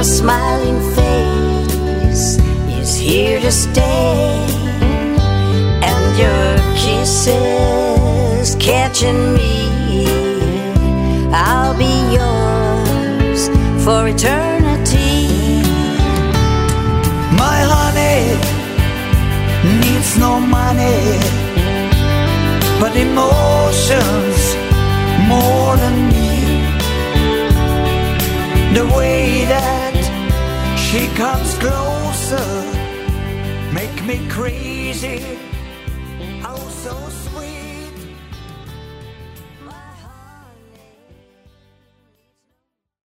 smiling face is here to stay, and your kisses catching me. I'll be yours for eternity. My honey needs no money, but emotions more than me. The way that she comes closer make me crazy.